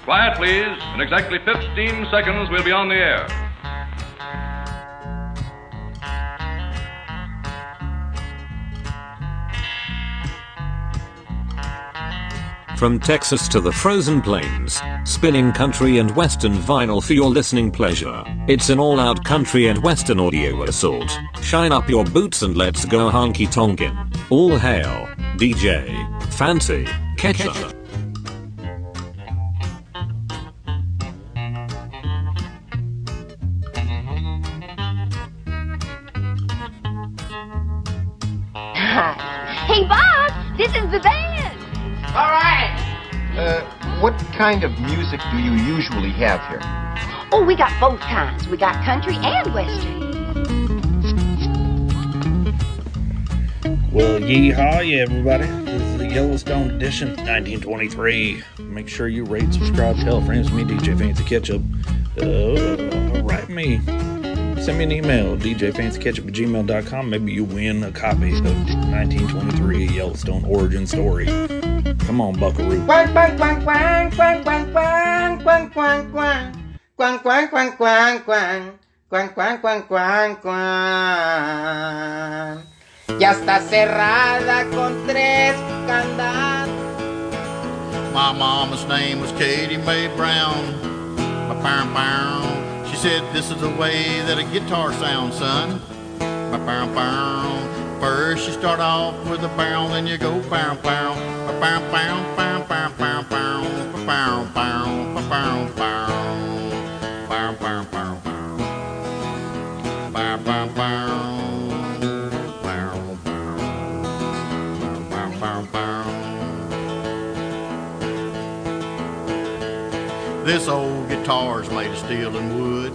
Quiet, please. In exactly 15 seconds, we'll be on the air. From Texas to the frozen plains, spinning country and western vinyl for your listening pleasure. It's an all-out country and western audio assault. Shine up your boots and let's go honky-tonkin'. All hail, DJ Fancy Ketchup. Hey, Bob, this is the band. All right. What kind of music do you usually have here? Oh, we got both kinds. We got country and western. Well, yeehaw, yeah, everybody. This is the Yellowstone edition, 1923. Make sure you rate, subscribe, tell friends. Me, DJ Fancy Ketchup. Write me. Send me an email, djfancyketchup@gmail.com. Maybe you win a copy of 1923 Yellowstone Origin Story. Come on, buckaroo. Quang, quang, quang, quang, quang, quang, quang, quang, quang, quang. Quang, quang, quang, quang, quang. Quang, quang, quang, quang, quang. Ya está cerrada con 3 candados. My mama's name was Katie Mae Brown. She said, this is the way that a guitar sounds, son. First you start off with a bow, then you go bow, bow. Bow, bow, bow, bow, bow, bow. Bow, bow, bow, bow. Bow, bow, bow, bow. Bow, bow, bow. Bow, bow, bow. This old guitar's made of steel and wood.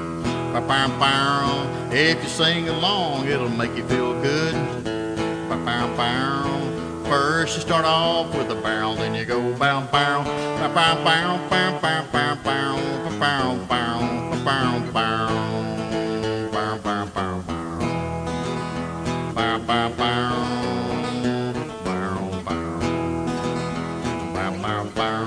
If you sing along, it'll make you feel good. First you start off with a bow, then you go bow, bow. Bow, bow, bow, bow, bow, bow, bow. Bow, bow, bow, bow. Bow, bow, bow, bow. Bow, bow, bow. Bow, bow. Bow, bow, bow.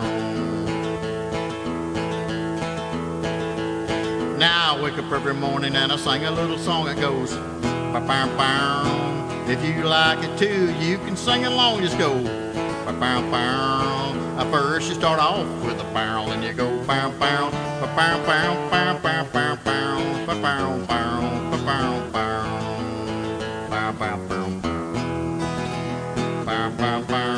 Now I wake up every morning and I sing a little song that goes ba-bow-bow. If you like it too, you can sing along, just go ba-bow-bow. First you start off with a bow, then you go bow-bow. Ba-bow-bow, bow-bow-bow-bow. Ba-bow-bow, ba-bow-bow. Bow-bow-bow. Bow-bow-bow.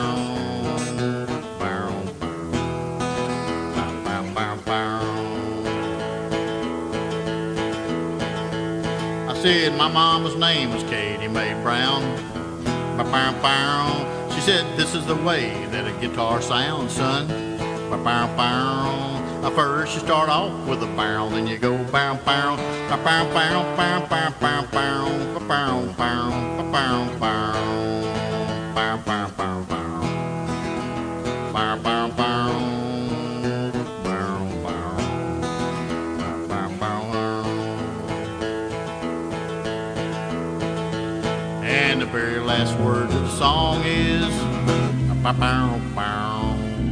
Said my mama's name was Katie Mae Brown. Ba-bow-bow. She said, this is the way that a guitar sounds, son. Ba-bow-bow. First you start off with a bow, then you go bow-bow. Ba-bow-bow, bow-bow-bow-bow. Ba-bow-bow, ba-bow-bow. Bow-bow-bow-bow. Bow-bow-bow. And the very last words of the song is ba-bow-bow.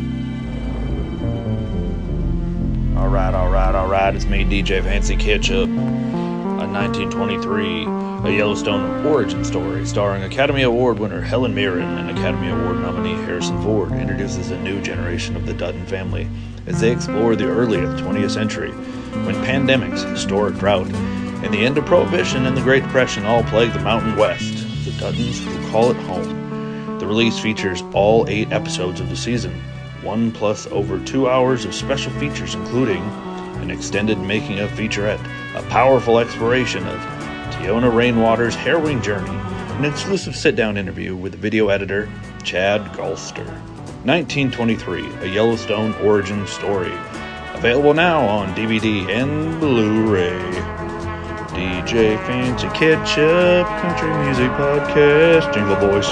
All right. It's me, DJ Fancy Ketchup. A 1923, a Yellowstone Origin Story, starring Academy Award winner Helen Mirren and Academy Award nominee Harrison Ford, introduces a new generation of the Dutton family as they explore the early 20th century, when pandemics, historic drought, and the end of Prohibition and the Great Depression all plague the Mountain West. The Duttons will call it home. The release features all 8 episodes of the season, one plus over 2 hours of special features, including an extended making-of featurette, a powerful exploration of Tiona Rainwater's harrowing journey, an exclusive sit-down interview with video editor Chad Gulster. 1923, a Yellowstone Origin Story. Available now on DVD and Blu-ray. DJ Fancy Ketchup, Country Music Podcast, Jingle Boys.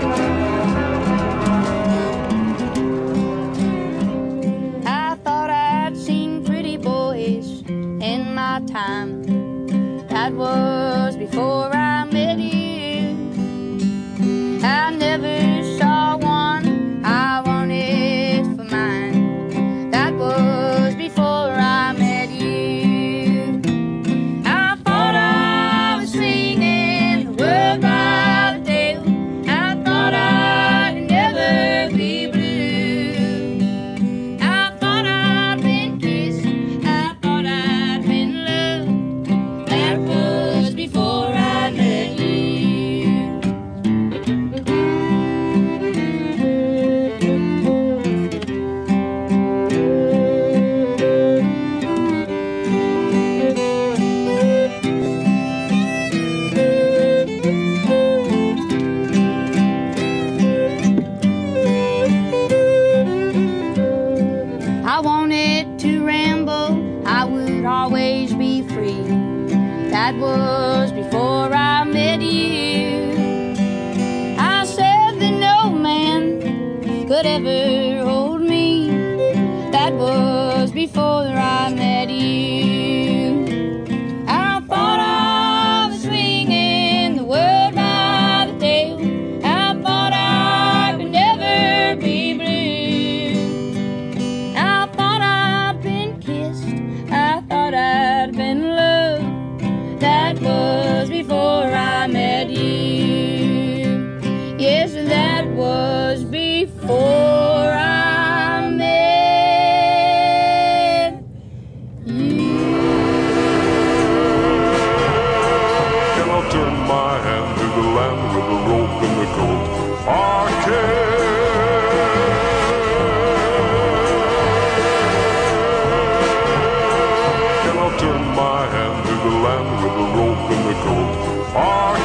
I thought I'd seen pretty boys in my time. That was before I met you. I never saw one I wanted for mine. That was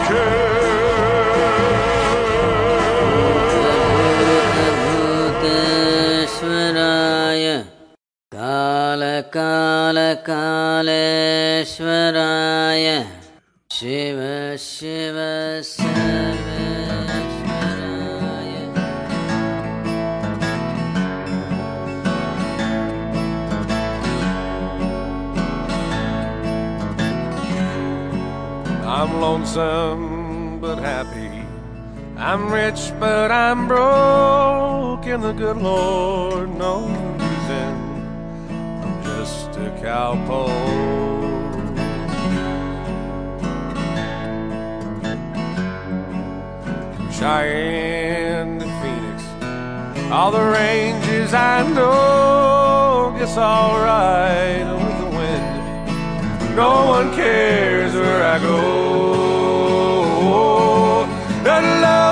Bhuteshwaraya Kala Kala Kaleshwaraya Shiva Shiva Sarveshwaraya. I'm lonesome but happy. I'm rich but I'm broke, and the good Lord knows and I'm just a cowpoke. From Cheyenne to Phoenix, all the ranges I know, guess I'll ride with the wind. No one cares where I go. That love,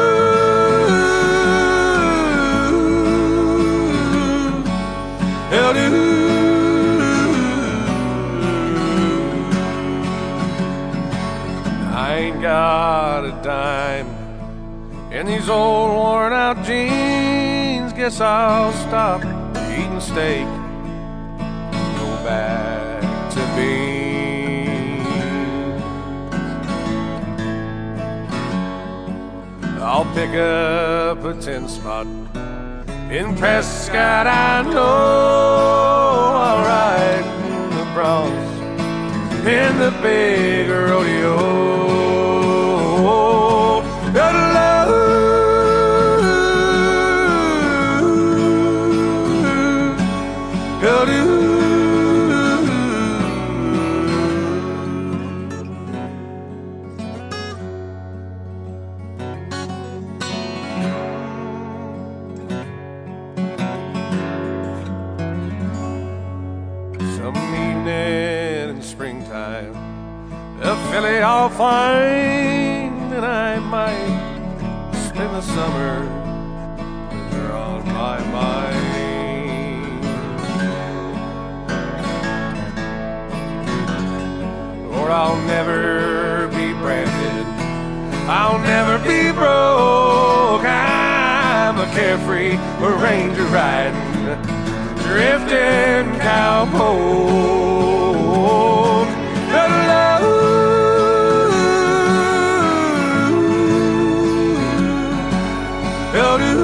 hell do. I ain't got a dime in these old worn out jeans. Guess I'll stop eating steak, go back to beans. I'll pick up a 10 spot in Prescott, I know. I'll ride the broncs in the big rodeo. That love, hell do. Filly I'll find, and I might spend the summer with her on my mind. Or I'll never be branded, I'll never be broke. I'm a carefree ranger riding, drifting cowpoke. The love, hell do.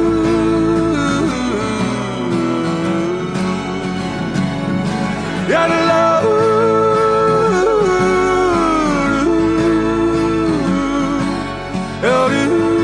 Yeah, the love, hell do.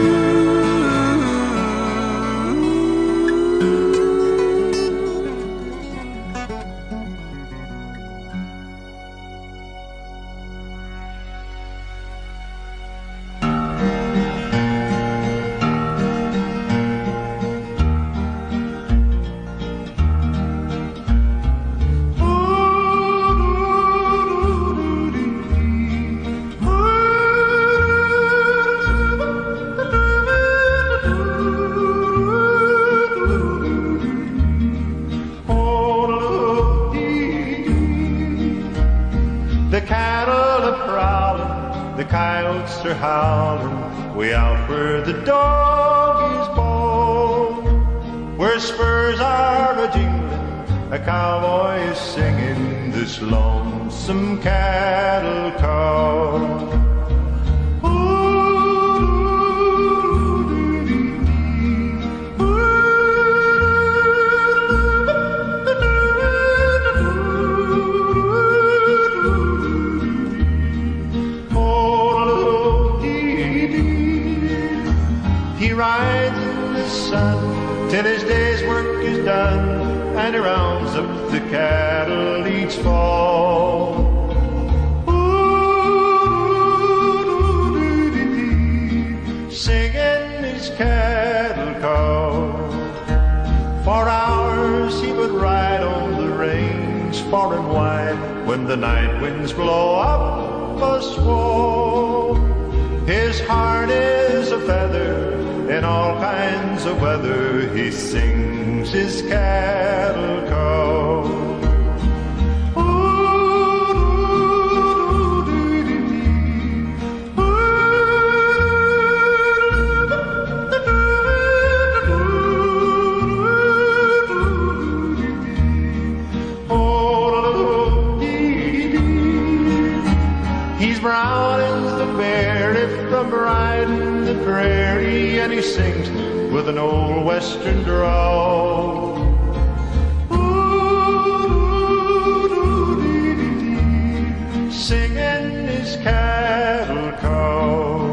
Are howling way out where the dog is born, where spurs are a jingling, a cowboy is singing this lonesome cattle call. Till his day's work is done, and he rounds up the cattle each fall. Singing his cattle call. For hours he would ride on the range far and wide, when the night winds blow up a swell. His heart is a feather in all kinds of weather, he sings his cattle call. from riding the prairie, and he sings with an old western drawl. Singing his cattle call.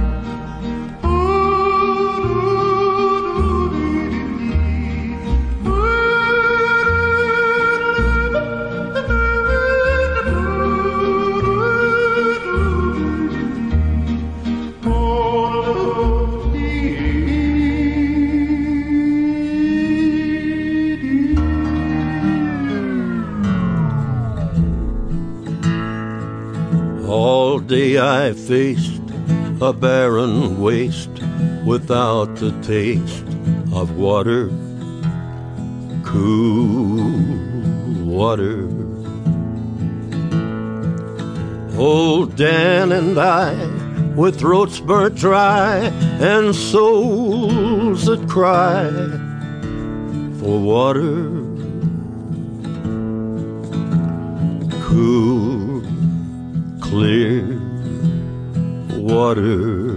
All day I faced a barren waste without the taste of water, cool water. Old Dan and I, with throats burnt dry and souls that cry for water, cool, clear water.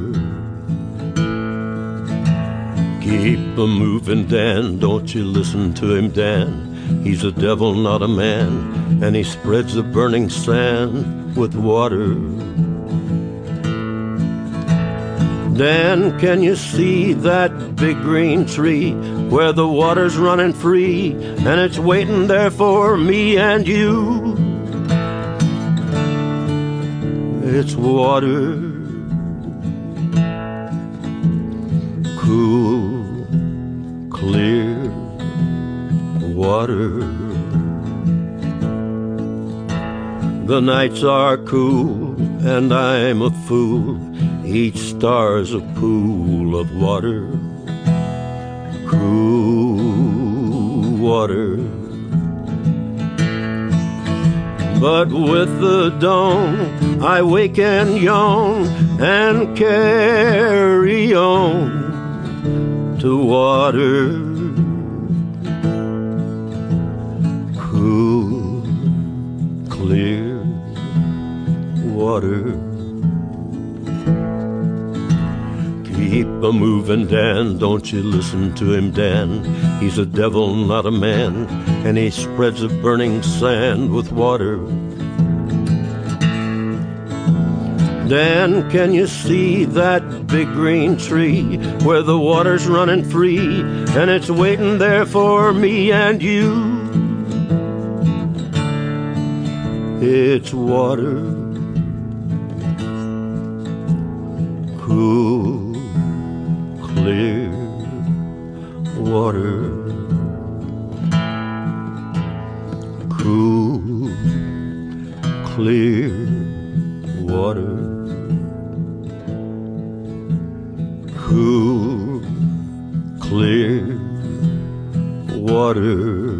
Keep a moving, Dan, don't you listen to him, Dan. He's a devil, not a man, and he spreads the burning sand with water. Dan, can you see that big green tree where the water's running free and it's waiting there for me and you? It's water, cool, clear water. The nights are cool and I'm a fool. Each star's a pool of water, cool water. But with the dawn, I wake and yawn and carry on to water, cool, clear water. Keep a-moving, Dan, don't you listen to him, Dan. He's a devil, not a man, and he spreads a burning sand with water. Dan, can you see that big green tree where the water's running free and it's waiting there for me and you? It's water, cool, clear water, cool, clear water, cool, clear water.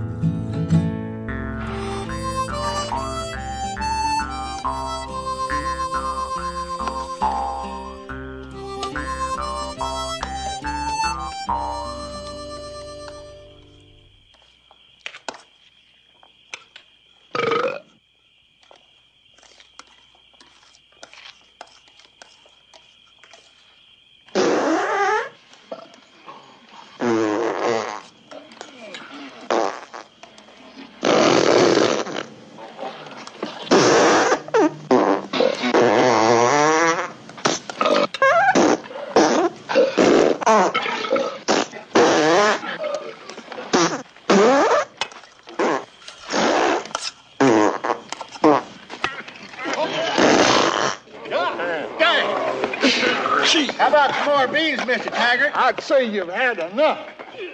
How about some more beans, Mr. Taggart? I'd say you've had enough.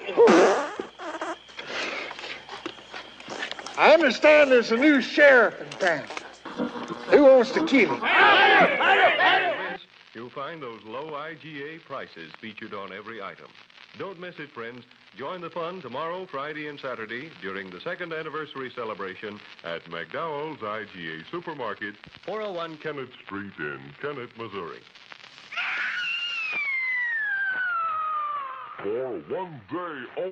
I understand there's a new sheriff in town. Who wants to kill him? You'll find those low IGA prices featured on every item. Don't miss it, friends. Join the fun tomorrow, Friday, and Saturday during the second anniversary celebration at McDowell's IGA Supermarket, 401 Kennett Street in Kennett, Missouri. For one day